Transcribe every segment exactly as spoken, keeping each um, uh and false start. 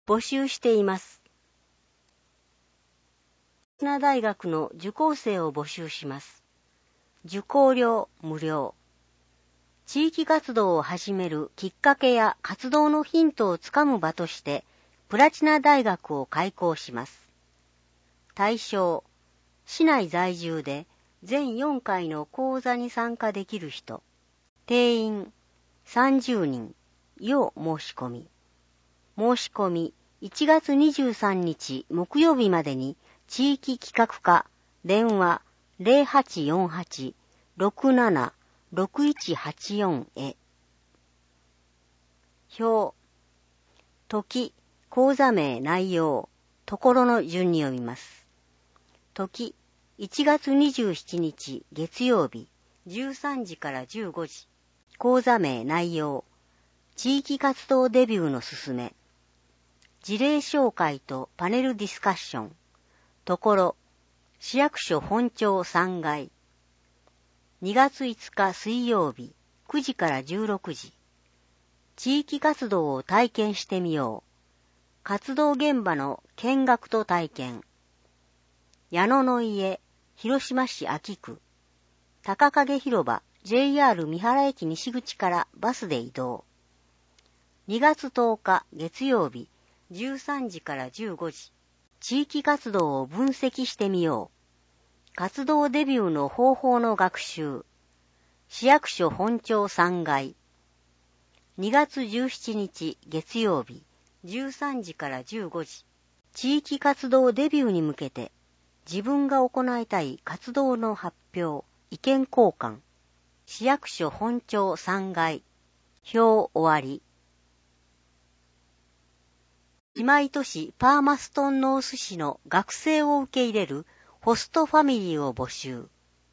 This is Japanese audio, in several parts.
募集しています。プラチナ大学の受講生を募集します。受講料無料。地域活動を始めるきっかけや活動のヒントをつかむ場として、プラチナ大学を開講します。対象、市内在住で全よんかいの講座に参加できる人。定員さんじゅうにん、要申し込み。申し込みいちがつにじゅうさんにち木曜日までに地域企画課電話 ゼロはちよんはち ろくなな ろくいちはちよん へ。表、時、講座名内容、ところの順に読みます。時、いちがつにじゅうしちにち月曜日じゅうさんじからじゅうごじ。講座名内容、地域活動デビューのすすめ。事例紹介とパネルディスカッション。ところ、市役所本庁さんがい。にがついつか水曜日くじからじゅうろくじ。地域活動を体験してみよう。活動現場の見学と体験。矢野の家、広島市安芸区。高影広場、ジェイアール 三原駅西口からバスで移動。にがつとおか月曜日、じゅうさんじからじゅうごじ。地域活動を分析してみよう。活動デビューの方法の学習。市役所本庁さんがい。にがつじゅうしちにち月曜日、じゅうさんじからじゅうごじ。地域活動デビューに向けて、自分が行いたい活動の発表、意見交換。市役所本庁さんがい。表終わり。姉妹都市パーマストンノース市の学生を受け入れるホストファミリーを募集。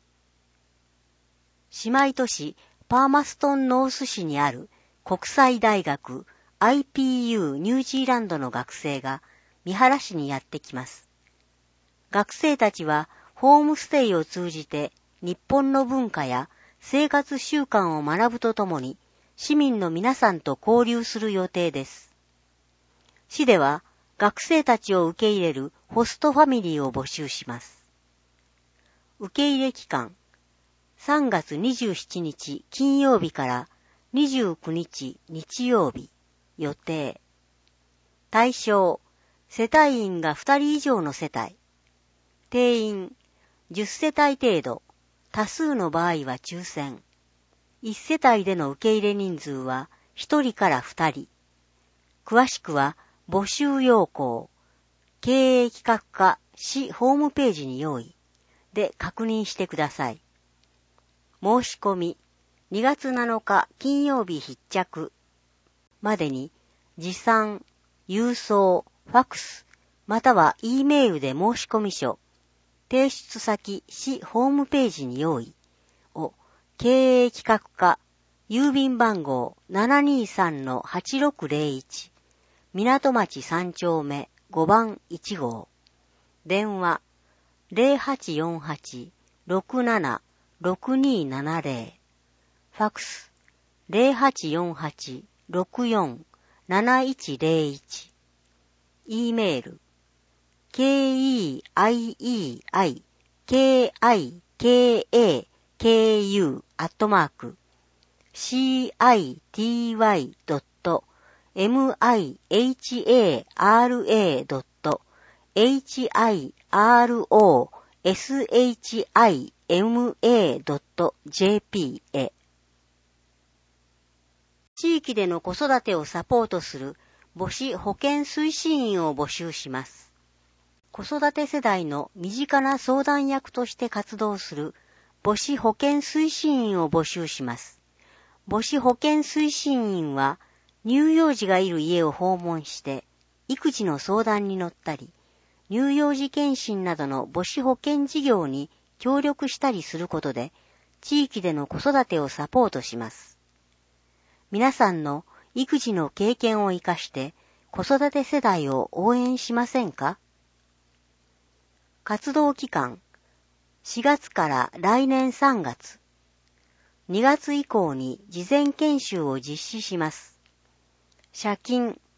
姉妹都市パーマストンノース市にある国際大学 アイピーユー ニュージーランドの学生が三原市にやってきます。学生たちはホームステイを通じて日本の文化や生活習慣を学ぶとともに市民の皆さんと交流する予定です。市では学生たちを受け入れるホストファミリーを募集します。受け入れ期間、さんがつにじゅうしちにち金曜日からにじゅうくにち日曜日、予定。対象、世帯員がふたり以上の世帯。定員、じゅっせたい程度、多数の場合は抽選。いち世帯での受け入れ人数はひとりからふたり。詳しくは、募集要項、経営企画課市ホームページに用意で確認してください。申し込みにがつなのか金曜日必着までに持参、郵送、ファックスまたは E メールで申し込み書、提出先市ホームページに用意を経営企画課郵便番号 ななにさんのはちろくぜろいち港町さんちょうめごばんいちごう。電話ゼロはちよんはち ろくなな ろくにななぜろ。ファックスゼロはちよんはち ろくよん なないちぜろいち。E メール ケーイーアイイーアイケーアイケーエーケーユー アットマーク シーアイティーワイ ドットエムアイエイチエーアールエー ドットエイチアイアールオーエスエイチアイエムエー ドットジェーピー へ。地域での子育てをサポートする母子保健推進員を募集します。子育て世代の身近な相談役として活動する母子保健推進員を募集します。母子保健推進員は乳幼児がいる家を訪問して育児の相談に乗ったり、乳幼児健診などの母子保健事業に協力したりすることで、地域での子育てをサポートします。皆さんの育児の経験を生かして子育て世代を応援しませんか？活動期間、しがつから来年さんがつ、にがつ以降に事前研修を実施します。謝金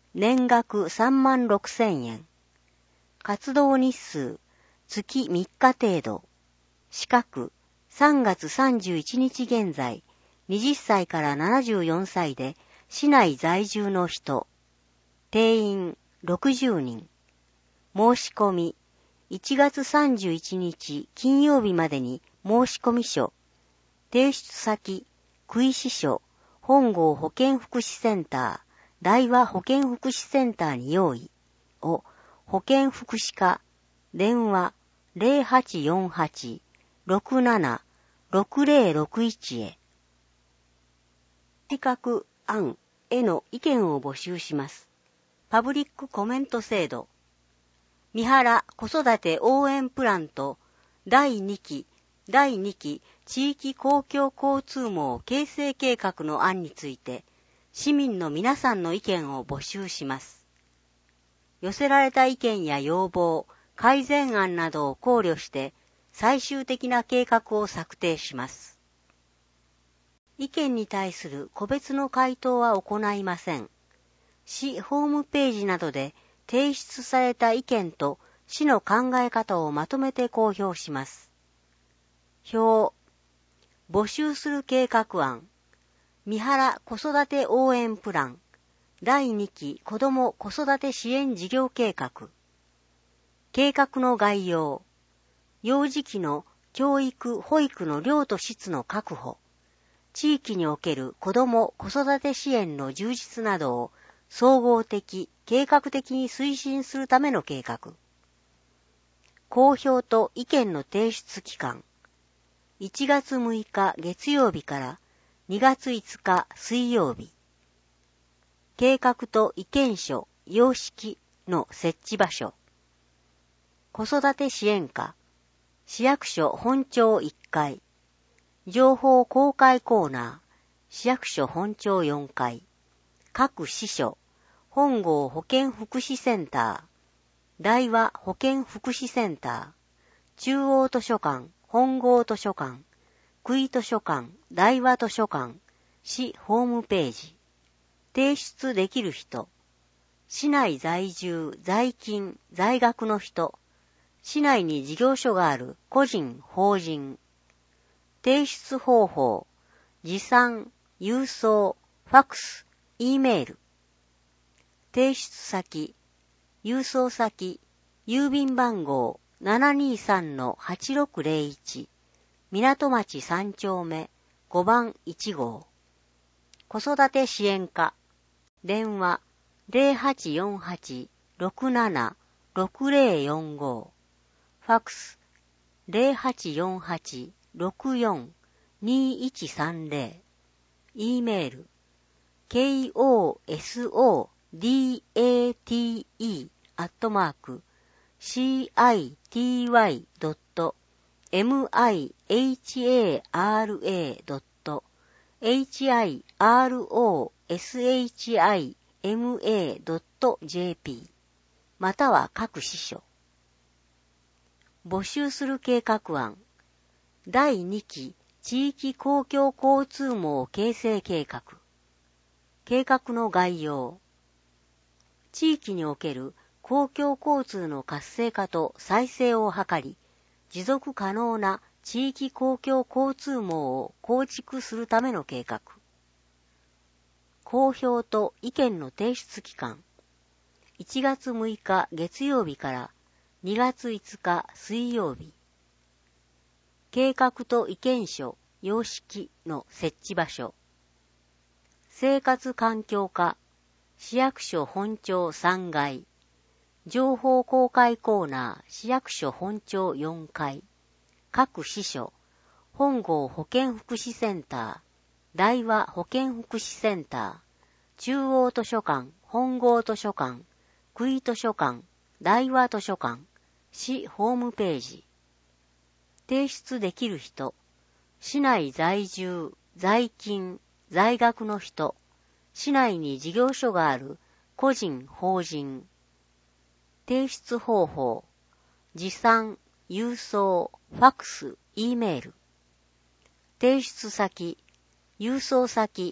年額さんまんろくせんえん。活動日数、月みっか程度。資格、さんがつさんじゅういちにち現在、はたちからななじゅうよんさいで、市内在住の人。定員ろくじゅうにん。申し込み、いちがつさんじゅういちにち金曜日までに申込書。提出先、久井支所、本郷保健福祉センター、大和保健福祉センターに用意を、保健福祉課、電話 ゼロはちよんはち ろくなな ろくゼロろくいち へ。計画案への意見を募集します。パブリックコメント制度。三原子育て応援プランとだいにき、だいにき地域公共交通網形成計画の案について、市民の皆さんの意見を募集します。寄せられた意見や要望、改善案などを考慮して、最終的な計画を策定します。意見に対する個別の回答は行いません。市ホームページなどで提出された意見と市の考え方をまとめて公表します。表、募集する計画案、三原子育て応援プラン、だいにき子ども子育て支援事業計画。計画の概要、幼児期の教育・保育の量と質の確保、地域における子ども子育て支援の充実などを総合的、計画的に推進するための計画。公表と意見の提出期間、いちがつむいか月曜日からにがついつか水曜日。計画と意見書、様式の設置場所。子育て支援課、市役所本庁いっかい。情報公開コーナー、市役所本庁よんかい。各支所、本郷保健福祉センター、大和保健福祉センター、中央図書館、本郷図書館、久井図書館、大和図書館、市ホームページ。提出できる人、市内在住、在勤、在学の人、市内に事業所がある個人、法人。提出方法、持参、郵送、ファックス、Eメール。提出先、郵送先、郵便番号 ななにさんのはちろくゼロいち、港町さんちょうめごばんいちごう。子育て支援課、電話 ゼロはちよんはち ろくなな ろくゼロよんご、ファックス ゼロはちよんはち ろくよん にいちさんゼロ、Eメール ケーオーエスオーディーエーティーイー アットマーク シーアイティーワイ ドット エムアイエイチエーアールエー ドット エイチアイアールオーエスエイチアイエムエー ドット ジェーピー または各支所。募集する計画案、だいにき地域公共交通網形成計画。計画の概要。地域における公共交通の活性化と再生を図り、持続可能な地域公共交通網を構築するための計画。公表と意見の提出期間。いちがつむいか月曜日からにがついつか水曜日。計画と意見書、様式の設置場所。生活環境課、市役所本庁さんがい。情報公開コーナー、市役所本庁よんかい。各支所、本郷保健福祉センター、大和保健福祉センター、中央図書館、本郷図書館、久井図書館、大和図書館、市ホームページ。提出できる人、市内在住、在勤、在学の人、市内に事業所がある個人、法人。提出方法、持参、郵送、ファックス、Eメール。提出先、郵送先、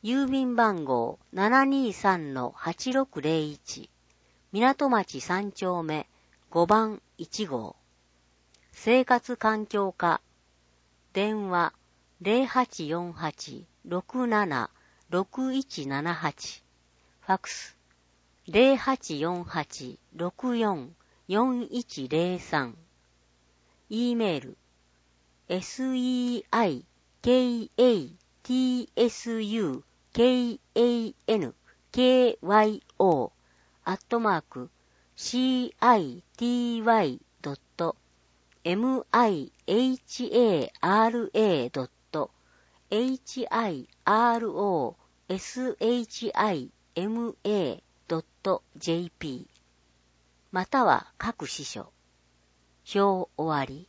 郵便番号 ななにさんのはちろくぜろいち、港町さん丁目ごばんいち号。生活環境課。電話 ゼロはちよんはち ろくなな ろくいちななはち。ファックス ゼロはちよんはち ろくよん よんいちゼロさん。E メール セイカト アットマーク シーアイティーワイドットミハラ ドット エイチアイアールオーエスエイチアイエムエードットジェーピー または各支所。表終わり。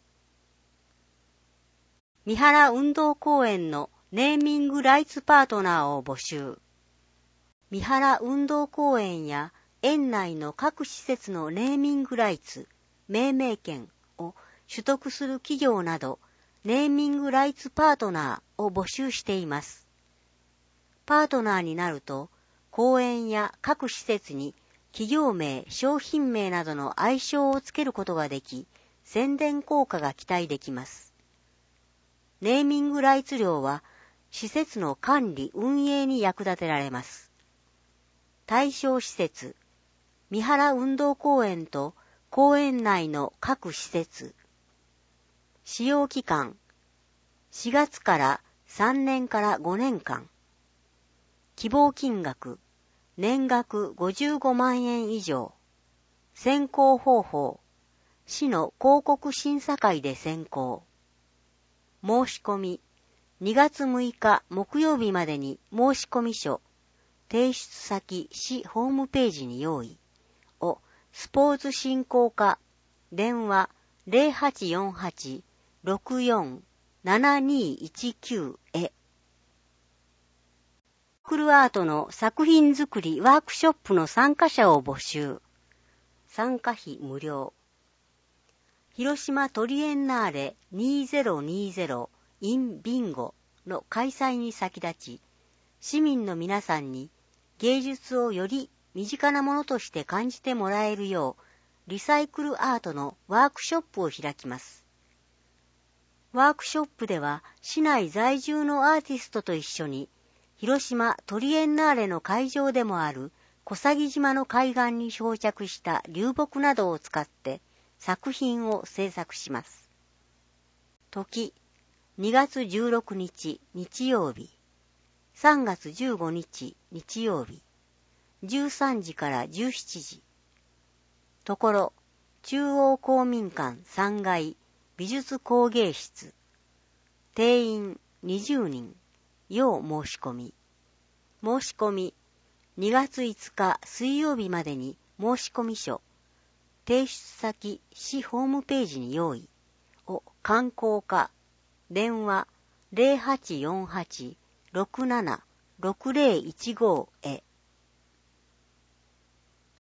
三原運動公園のネーミングライツパートナーを募集。三原運動公園や園内の各施設のネーミングライツ、命名権を取得する企業など、ネーミングライツパートナーを募集しています。パートナーになると、公園や各施設に企業名、商品名などの愛称をつけることができ、宣伝効果が期待できます。ネーミングライツ料は、施設の管理・運営に役立てられます。対象施設、三原運動公園と公園内の各施設。使用期間、しがつからさんねんからごねんかん。希望金額、年額ごじゅうごまんえん以上。選考方法、市の広告審査会で選考。申し込み、にがつむいか木曜日までに申込書、提出先市ホームページに用意をスポーツ振興課、電話 ゼロはちよんはち ろくよん ななにいちきゅう へ。クルアートの作品作りワークショップの参加者を募集。参加費無料。広島トリエンナーレにせんにじゅう in ビンゴの開催に先立ち、市民の皆さんに芸術をより身近なものとして感じてもらえるよう、リサイクルアートのワークショップを開きます。ワークショップでは、市内在住のアーティストと一緒に、広島トリエンナーレの会場でもある小佐木島の海岸に漂着した流木などを使って作品を制作します。時、にがつじゅうろくにち日曜日、さんがつじゅうごにち日曜日、じゅうさんじからじゅうしちじ。ところ、中央公民館さんがい美術工芸室。定員にじゅうにん。要申し込み。申し込み、にがついつか水曜日までに申込書、提出先市ホームページに用意を観光課、電話 ゼロはちよんはち ろくなな ろくぜろいちご へ。